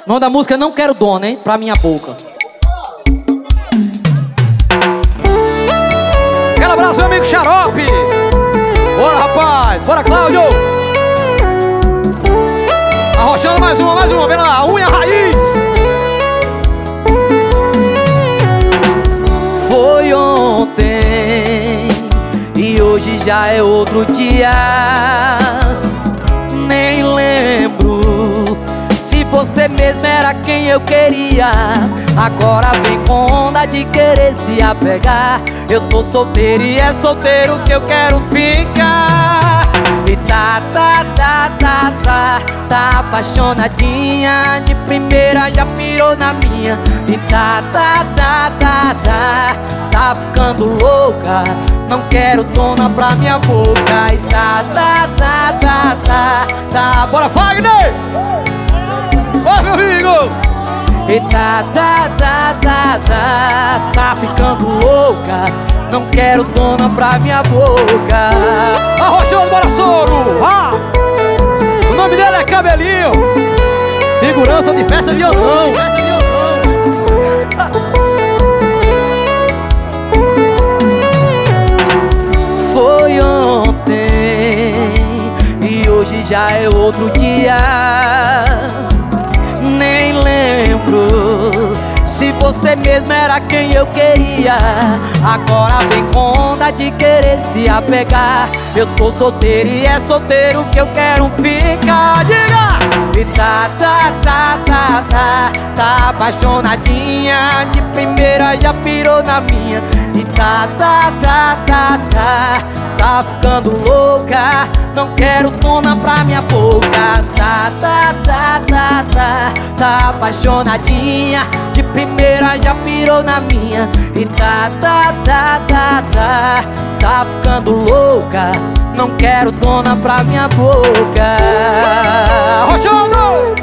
O nome da música é Não Quero Dona, hein? Pra minha boca. Aquele abraço, meu amigo Xarope. Bora, rapaz. Bora, Cláudio. Arrochando mais uma, vem lá, unha raiz. Foi ontem e hoje já é outro dia. Nem lembro se você mesmo era quem eu queria. Agora vem com onda de querer se apegar. Eu tô solteiro e é solteiro que eu quero ficar. E tá apaixonadinha. De primeira já pirou na minha. E tá ficando louca. Não quero dona pra minha boca. E bora, Fagner! Bora, meu amigo! E tá ficando louca. Não quero dona pra minha boca. Arrochando, bora, soro! Ah! O nome dele é Cabelinho. Segurança de festa de violão. Foi ontem e hoje já é outro dia. Nem lembro se você mesmo era quem eu queria. Agora vem com onda de querer se apegar. Eu tô solteiro e é solteiro que eu quero ficar. Diga! E tá apaixonadinha. De primeira já pirou na minha. E tá ficando louca. Não quero dona pra minha boca. Tá apaixonadinha. De primeira já pirou na minha. E tá ficando louca. Não quero dona pra minha boca. Rochando!